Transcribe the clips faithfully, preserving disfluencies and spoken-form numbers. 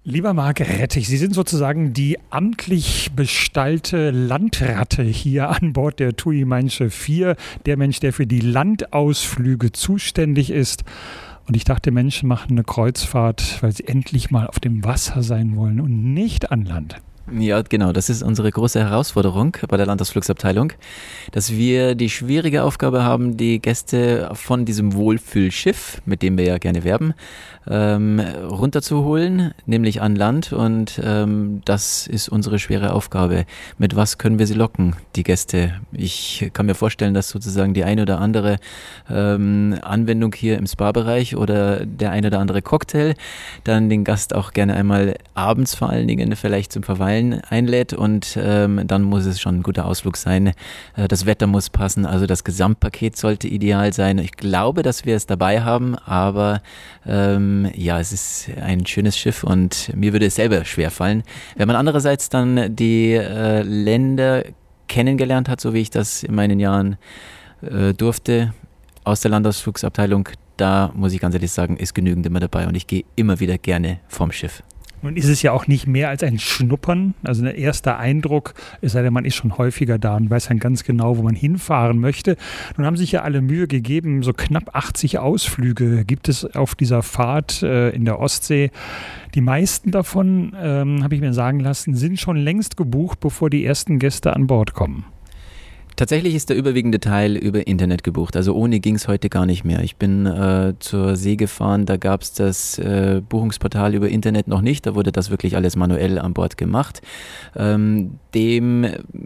Lieber Marc Rettich, Sie sind sozusagen die amtlich bestallte Landratte hier an Bord der TUI Mein Schiff vier, der Mensch, der für die Landausflüge zuständig ist. Und ich dachte, Menschen machen eine Kreuzfahrt, weil sie endlich mal auf dem Wasser sein wollen und nicht an Land. Ja, genau. Das ist unsere große Herausforderung bei der Landausflugsabteilung, dass wir die schwierige Aufgabe haben, die Gäste von diesem Wohlfühlschiff, mit dem wir ja gerne werben, ähm, runterzuholen, nämlich an Land. Und ähm, das ist unsere schwere Aufgabe. Mit was können wir sie locken, die Gäste? Ich kann mir vorstellen, dass sozusagen die eine oder andere ähm, Anwendung hier im Spa-Bereich oder der eine oder andere Cocktail dann den Gast auch gerne einmal abends vor allen Dingen vielleicht zum Verweilen einlädt, und ähm, dann muss es schon ein guter Ausflug sein. Äh, das Wetter muss passen, also das Gesamtpaket sollte ideal sein. Ich glaube, dass wir es dabei haben, aber ähm, ja, es ist ein schönes Schiff und mir würde es selber schwerfallen. Wenn man andererseits dann die äh, Länder kennengelernt hat, so wie ich das in meinen Jahren äh, durfte, aus der Landausflugsabteilung, da muss ich ganz ehrlich sagen, ist genügend immer dabei und ich gehe immer wieder gerne vom Schiff. Nun ist es ja auch nicht mehr als ein Schnuppern, also ein erster Eindruck, es sei denn, man ist schon häufiger da und weiß dann ganz genau, wo man hinfahren möchte. Nun haben sich ja alle Mühe gegeben, so knapp achtzig Ausflüge gibt es auf dieser Fahrt äh, in der Ostsee. Die meisten davon, ähm, habe ich mir sagen lassen, sind schon längst gebucht, bevor die ersten Gäste an Bord kommen. Tatsächlich ist der überwiegende Teil über Internet gebucht, also ohne ging es heute gar nicht mehr. Ich bin äh, zur See gefahren, da gab es das äh, Buchungsportal über Internet noch nicht, da wurde das wirklich alles manuell an Bord gemacht. Ähm, dem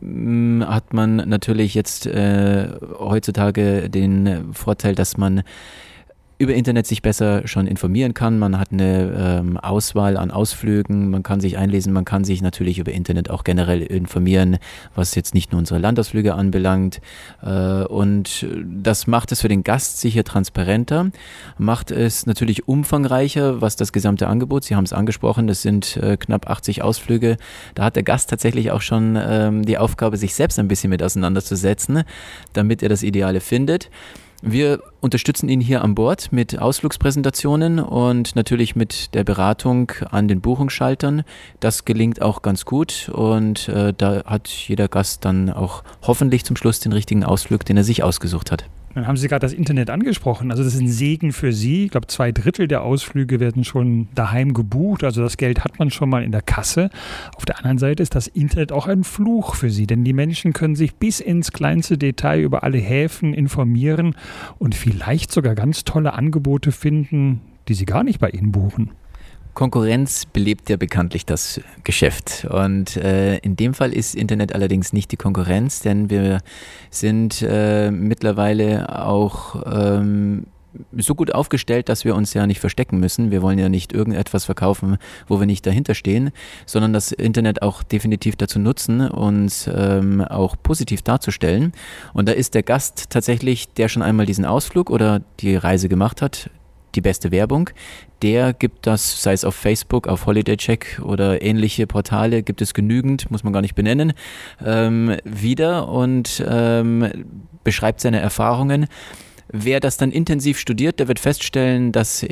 mh, hat man natürlich jetzt äh, heutzutage den Vorteil, dass man über Internet sich besser schon informieren kann. Man hat eine ähm, Auswahl an Ausflügen, man kann sich einlesen, man kann sich natürlich über Internet auch generell informieren, was jetzt nicht nur unsere Landausflüge anbelangt. Äh, und das macht es für den Gast sicher transparenter, macht es natürlich umfangreicher, was das gesamte Angebot, Sie haben es angesprochen, das sind äh, knapp achtzig Ausflüge. Da hat der Gast tatsächlich auch schon ähm, die Aufgabe, sich selbst ein bisschen mit auseinanderzusetzen, damit er das Ideale findet. Wir unterstützen ihn hier an Bord mit Ausflugspräsentationen und natürlich mit der Beratung an den Buchungsschaltern. Das gelingt auch ganz gut und äh, da hat jeder Gast dann auch hoffentlich zum Schluss den richtigen Ausflug, den er sich ausgesucht hat. Dann haben Sie gerade das Internet angesprochen. Also das ist ein Segen für Sie. Ich glaube, zwei Drittel der Ausflüge werden schon daheim gebucht. Also das Geld hat man schon mal in der Kasse. Auf der anderen Seite ist das Internet auch ein Fluch für Sie. Denn die Menschen können sich bis ins kleinste Detail über alle Häfen informieren und vielleicht sogar ganz tolle Angebote finden, die Sie gar nicht bei Ihnen buchen. Konkurrenz belebt ja bekanntlich das Geschäft und äh, in dem Fall ist Internet allerdings nicht die Konkurrenz, denn wir sind äh, mittlerweile auch ähm, so gut aufgestellt, dass wir uns ja nicht verstecken müssen. Wir wollen ja nicht irgendetwas verkaufen, wo wir nicht dahinter stehen, sondern das Internet auch definitiv dazu nutzen, uns ähm, auch positiv darzustellen. Und da ist der Gast tatsächlich, der schon einmal diesen Ausflug oder die Reise gemacht hat, die beste Werbung. Der gibt das, sei es auf Facebook, auf Holiday Check oder ähnliche Portale, gibt es genügend, muss man gar nicht benennen, ähm, wieder und ähm, beschreibt seine Erfahrungen. Wer das dann intensiv studiert, der wird feststellen, dass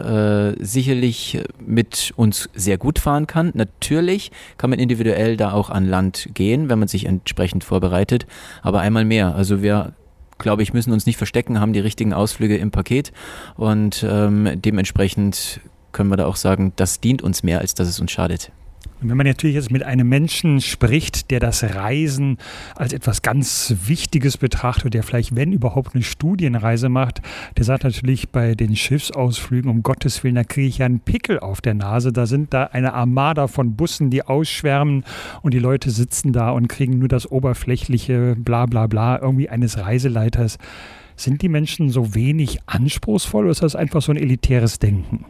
er äh, sicherlich mit uns sehr gut fahren kann. Natürlich kann man individuell da auch an Land gehen, wenn man sich entsprechend vorbereitet, aber einmal mehr. Also wir glaube ich, müssen uns nicht verstecken, haben die richtigen Ausflüge im Paket und ähm, dementsprechend können wir da auch sagen, das dient uns mehr, als dass es uns schadet. Und wenn man natürlich jetzt mit einem Menschen spricht, der das Reisen als etwas ganz Wichtiges betrachtet, der vielleicht, wenn überhaupt, eine Studienreise macht, der sagt natürlich bei den Schiffsausflügen, um Gottes Willen, da kriege ich ja einen Pickel auf der Nase. Da sind da eine Armada von Bussen, die ausschwärmen und die Leute sitzen da und kriegen nur das oberflächliche bla bla bla irgendwie eines Reiseleiters. Sind die Menschen so wenig anspruchsvoll oder ist das einfach so ein elitäres Denken?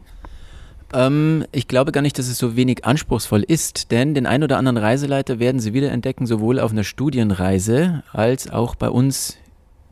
Ähm, ich glaube gar nicht, dass es so wenig anspruchsvoll ist, denn den ein oder anderen Reiseleiter werden Sie wiederentdecken, sowohl auf einer Studienreise als auch bei uns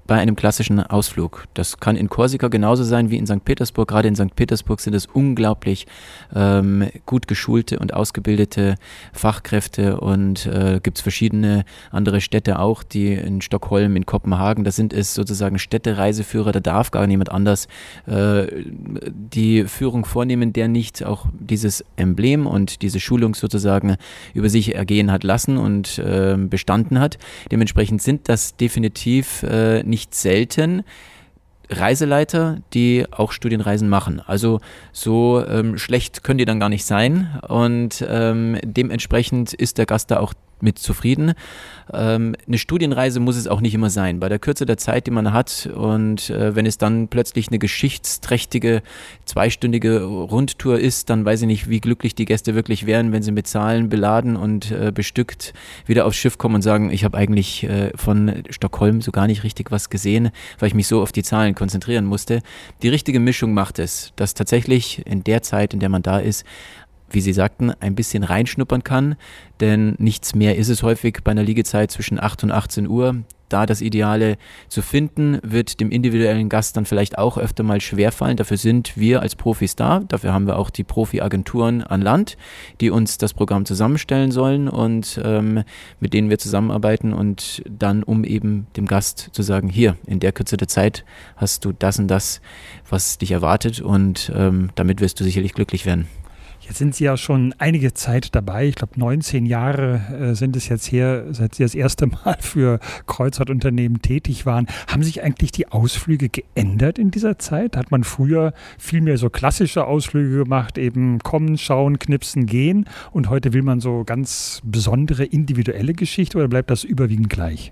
bei einem klassischen Ausflug. Das kann in Korsika genauso sein wie in Sankt Petersburg. Gerade in Sankt Petersburg sind es unglaublich ähm, gut geschulte und ausgebildete Fachkräfte und äh, gibt es verschiedene andere Städte auch, die in Stockholm, in Kopenhagen, da sind es sozusagen Städtereiseführer, da darf gar niemand anders äh, die Führung vornehmen, der nicht auch dieses Emblem und diese Schulung sozusagen über sich ergehen hat lassen und äh, bestanden hat. Dementsprechend sind das definitiv äh, nicht nicht selten Reiseleiter, die auch Studienreisen machen. Also so ähm, schlecht können die dann gar nicht sein und ähm, dementsprechend ist der Gast da auch mit zufrieden. Ähm, eine Studienreise muss es auch nicht immer sein. Bei der Kürze der Zeit, die man hat und äh, wenn es dann plötzlich eine geschichtsträchtige zweistündige Rundtour ist, dann weiß ich nicht, wie glücklich die Gäste wirklich wären, wenn sie mit Zahlen beladen und äh, bestückt wieder aufs Schiff kommen und sagen, ich habe eigentlich äh, von Stockholm so gar nicht richtig was gesehen, weil ich mich so auf die Zahlen konzentrieren musste. Die richtige Mischung macht es, dass tatsächlich in der Zeit, in der man da ist, wie Sie sagten, ein bisschen reinschnuppern kann, denn nichts mehr ist es häufig bei einer Liegezeit zwischen acht und achtzehn Uhr. Da das Ideale zu finden, wird dem individuellen Gast dann vielleicht auch öfter mal schwerfallen. Dafür sind wir als Profis da. Dafür haben wir auch die Profi-Agenturen an Land, die uns das Programm zusammenstellen sollen und ähm, mit denen wir zusammenarbeiten und dann, um eben dem Gast zu sagen, hier, in der Kürze der Zeit hast du das und das, was dich erwartet und ähm, damit wirst du sicherlich glücklich werden. Jetzt sind Sie ja schon einige Zeit dabei. Ich glaube, neunzehn Jahre äh, sind es jetzt her, seit Sie das erste Mal für Kreuzfahrtunternehmen tätig waren. Haben sich eigentlich die Ausflüge geändert in dieser Zeit? Hat man früher viel mehr so klassische Ausflüge gemacht, eben kommen, schauen, knipsen, gehen und heute will man so ganz besondere individuelle Geschichte oder bleibt das überwiegend gleich?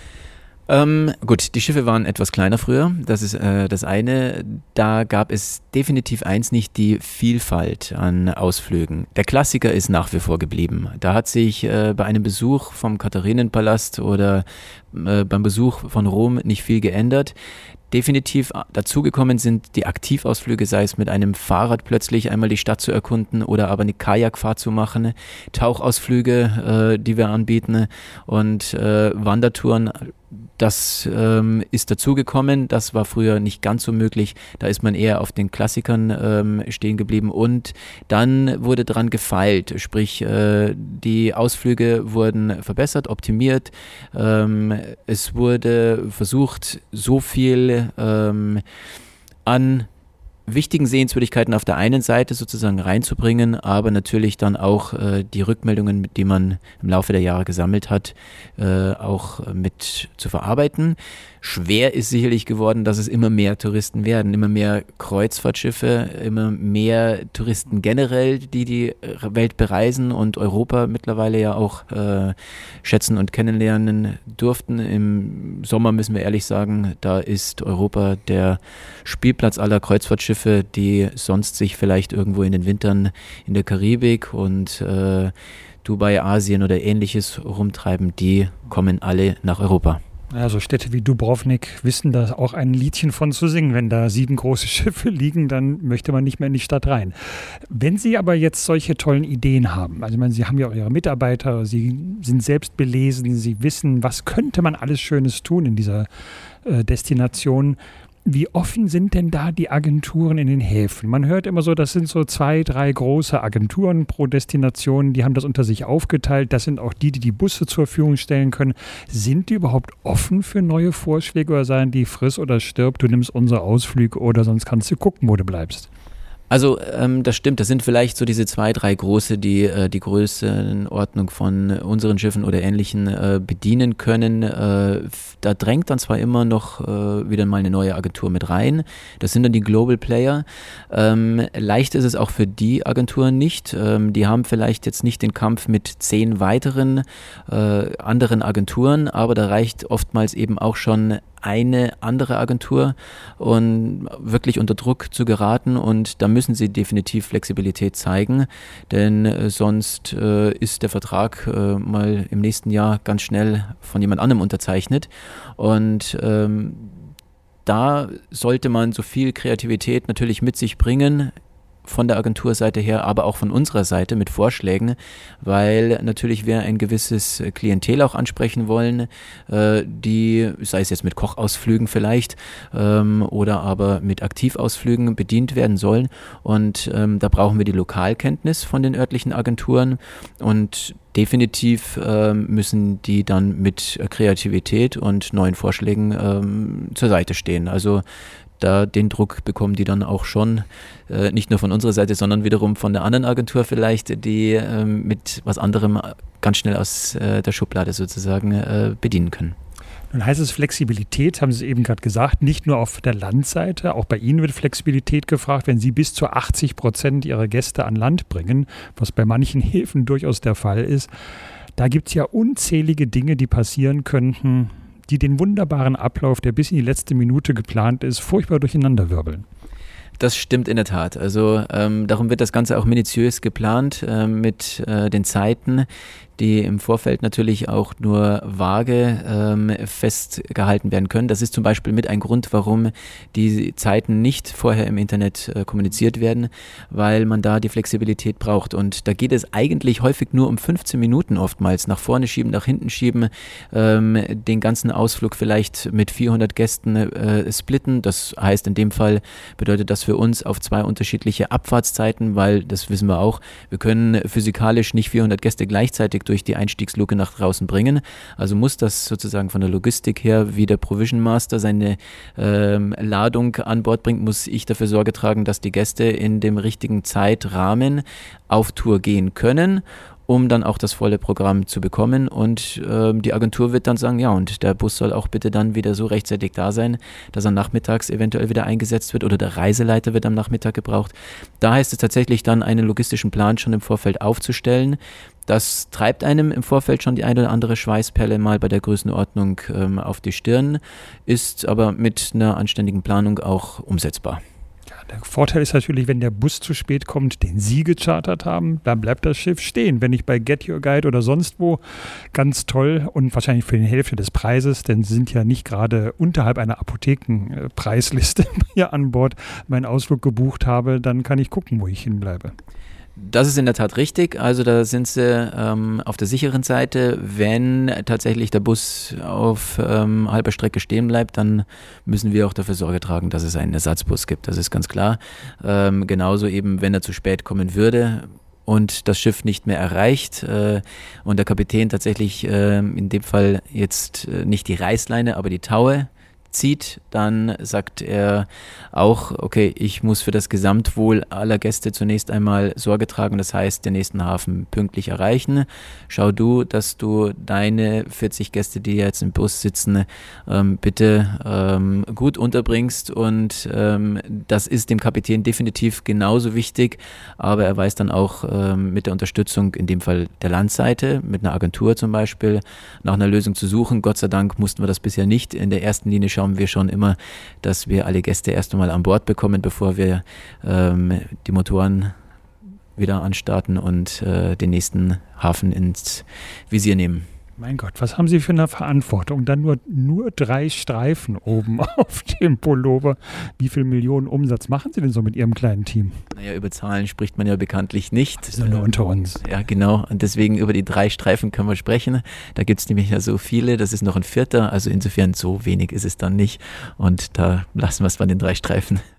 Ähm, gut, die Schiffe waren etwas kleiner früher, das ist äh, das eine. Da gab es definitiv eins nicht, die Vielfalt an Ausflügen. Der Klassiker ist nach wie vor geblieben. Da hat sich äh, bei einem Besuch vom Katharinenpalast oder äh, beim Besuch von Rom nicht viel geändert. Definitiv dazugekommen sind die Aktivausflüge, sei es mit einem Fahrrad plötzlich einmal die Stadt zu erkunden oder aber eine Kajakfahrt zu machen, Tauchausflüge, äh, die wir anbieten und äh, Wandertouren. Das ähm, ist dazugekommen, das war früher nicht ganz so möglich, da ist man eher auf den Klassikern ähm, stehen geblieben und dann wurde dran gefeilt, sprich äh, die Ausflüge wurden verbessert, optimiert, ähm, es wurde versucht, so viel ähm, an wichtigen Sehenswürdigkeiten auf der einen Seite sozusagen reinzubringen, aber natürlich dann auch äh, die Rückmeldungen, die man im Laufe der Jahre gesammelt hat, äh, auch mit zu verarbeiten. Schwer ist sicherlich geworden, dass es immer mehr Touristen werden, immer mehr Kreuzfahrtschiffe, immer mehr Touristen generell, die die Welt bereisen und Europa mittlerweile ja auch äh, schätzen und kennenlernen durften. Im Sommer müssen wir ehrlich sagen, da ist Europa der Spielplatz aller Kreuzfahrtschiffe, die sonst sich vielleicht irgendwo in den Wintern in der Karibik und äh, Dubai, Asien oder ähnliches rumtreiben, die kommen alle nach Europa. Also Städte wie Dubrovnik wissen da auch ein Liedchen von zu singen. Wenn da sieben große Schiffe liegen, dann möchte man nicht mehr in die Stadt rein. Wenn Sie aber jetzt solche tollen Ideen haben, also ich meine, Sie haben ja auch Ihre Mitarbeiter, Sie sind selbst belesen, Sie wissen, was könnte man alles Schönes tun in dieser äh, Destination. Wie offen sind denn da die Agenturen in den Häfen? Man hört immer so, das sind so zwei, drei große Agenturen pro Destination, die haben das unter sich aufgeteilt. Das sind auch die, die die Busse zur Verfügung stellen können. Sind die überhaupt offen für neue Vorschläge oder sagen die, friss oder stirb, du nimmst unsere Ausflüge oder sonst kannst du gucken, wo du bleibst? Also ähm, das stimmt, das sind vielleicht so diese zwei, drei große, die äh, die Größenordnung von unseren Schiffen oder Ähnlichen äh, bedienen können. Äh, da drängt dann zwar immer noch äh, wieder mal eine neue Agentur mit rein, das sind dann die Global Player. Ähm, leicht ist es auch für die Agenturen nicht, ähm, die haben vielleicht jetzt nicht den Kampf mit zehn weiteren äh, anderen Agenturen, aber da reicht oftmals eben auch schon eine andere Agentur und wirklich unter Druck zu geraten und da müssen sie definitiv Flexibilität zeigen, denn äh, sonst äh, ist der Vertrag äh, mal im nächsten Jahr ganz schnell von jemand anderem unterzeichnet und ähm, da sollte man so viel Kreativität natürlich mit sich bringen, von der Agenturseite her, aber auch von unserer Seite mit Vorschlägen, weil natürlich wir ein gewisses Klientel auch ansprechen wollen, äh, die, sei es jetzt mit Kochausflügen vielleicht ähm, oder aber mit Aktivausflügen bedient werden sollen. Und ähm, da brauchen wir die Lokalkenntnis von den örtlichen Agenturen und definitiv ähm, müssen die dann mit Kreativität und neuen Vorschlägen ähm, zur Seite stehen. Also da den Druck bekommen die dann auch schon, äh, nicht nur von unserer Seite, sondern wiederum von der anderen Agentur vielleicht, die ähm, mit was anderem ganz schnell aus äh, der Schublade sozusagen äh, bedienen können. Nun heißt es Flexibilität, haben Sie eben gerade gesagt, nicht nur auf der Landseite, auch bei Ihnen wird Flexibilität gefragt, wenn Sie bis zu achtzig Prozent Ihrer Gäste an Land bringen, was bei manchen Häfen durchaus der Fall ist. Da gibt es ja unzählige Dinge, die passieren könnten, die den wunderbaren Ablauf, der bis in die letzte Minute geplant ist, furchtbar durcheinanderwirbeln. Das stimmt in der Tat. Also ähm, darum wird das Ganze auch minutiös geplant äh, mit äh, den Zeiten, die im Vorfeld natürlich auch nur vage ähm, festgehalten werden können. Das ist zum Beispiel mit ein Grund, warum die Zeiten nicht vorher im Internet äh, kommuniziert werden, weil man da die Flexibilität braucht. Und da geht es eigentlich häufig nur um fünfzehn Minuten oftmals. Nach vorne schieben, nach hinten schieben, ähm, den ganzen Ausflug vielleicht mit vierhundert Gästen äh, splitten. Das heißt, in dem Fall bedeutet das für uns auf zwei unterschiedliche Abfahrtszeiten, weil, das wissen wir auch, wir können physikalisch nicht vierhundert Gäste gleichzeitig durch die Einstiegsluke nach draußen bringen. Also muss das sozusagen von der Logistik her, wie der Provision Master seine ähm, Ladung an Bord bringt, muss ich dafür Sorge tragen, dass die Gäste in dem richtigen Zeitrahmen auf Tour gehen können, um dann auch das volle Programm zu bekommen. Und ähm, die Agentur wird dann sagen, ja, und der Bus soll auch bitte dann wieder so rechtzeitig da sein, dass er nachmittags eventuell wieder eingesetzt wird oder der Reiseleiter wird am Nachmittag gebraucht. Da heißt es tatsächlich dann, einen logistischen Plan schon im Vorfeld aufzustellen. Das treibt einem im Vorfeld schon die eine oder andere Schweißperle mal bei der Größenordnung ähm, auf die Stirn, ist aber mit einer anständigen Planung auch umsetzbar. Der Vorteil ist natürlich, wenn der Bus zu spät kommt, den Sie gechartert haben, dann bleibt das Schiff stehen. Wenn nicht bei Get Your Guide oder sonst wo, ganz toll und wahrscheinlich für die Hälfte des Preises, denn Sie sind ja nicht gerade unterhalb einer Apothekenpreisliste hier an Bord, meinen Ausflug gebucht habe, dann kann ich gucken, wo ich hinbleibe. Das ist in der Tat richtig. Also da sind sie ähm, auf der sicheren Seite. Wenn tatsächlich der Bus auf ähm, halber Strecke stehen bleibt, dann müssen wir auch dafür Sorge tragen, dass es einen Ersatzbus gibt. Das ist ganz klar. Ähm, genauso eben, wenn er zu spät kommen würde und das Schiff nicht mehr erreicht äh, und der Kapitän tatsächlich äh, in dem Fall jetzt äh, nicht die Reißleine, aber die Taue zieht, dann sagt er auch, okay, ich muss für das Gesamtwohl aller Gäste zunächst einmal Sorge tragen, das heißt, den nächsten Hafen pünktlich erreichen. Schau du, dass du deine vierzig Gäste, die jetzt im Bus sitzen, ähm, bitte ähm, gut unterbringst und ähm, das ist dem Kapitän definitiv genauso wichtig, aber er weiß dann auch ähm, mit der Unterstützung, in dem Fall der Landseite, mit einer Agentur zum Beispiel, nach einer Lösung zu suchen. Gott sei Dank mussten wir das bisher nicht. In der ersten Linie schauen wir schon immer, dass wir alle Gäste erst einmal an Bord bekommen, bevor wir ähm, die Motoren wieder anstarten und äh, den nächsten Hafen ins Visier nehmen. Mein Gott, was haben Sie für eine Verantwortung? Dann nur, nur drei Streifen oben auf dem Pullover. Wie viel Millionen Umsatz machen Sie denn so mit Ihrem kleinen Team? Naja, über Zahlen spricht man ja bekanntlich nicht. Das ist nur unter uns. Ja, genau. Und deswegen über die drei Streifen können wir sprechen. Da gibt es nämlich ja so viele. Das ist noch ein vierter. Also insofern so wenig ist es dann nicht. Und da lassen wir es bei den drei Streifen.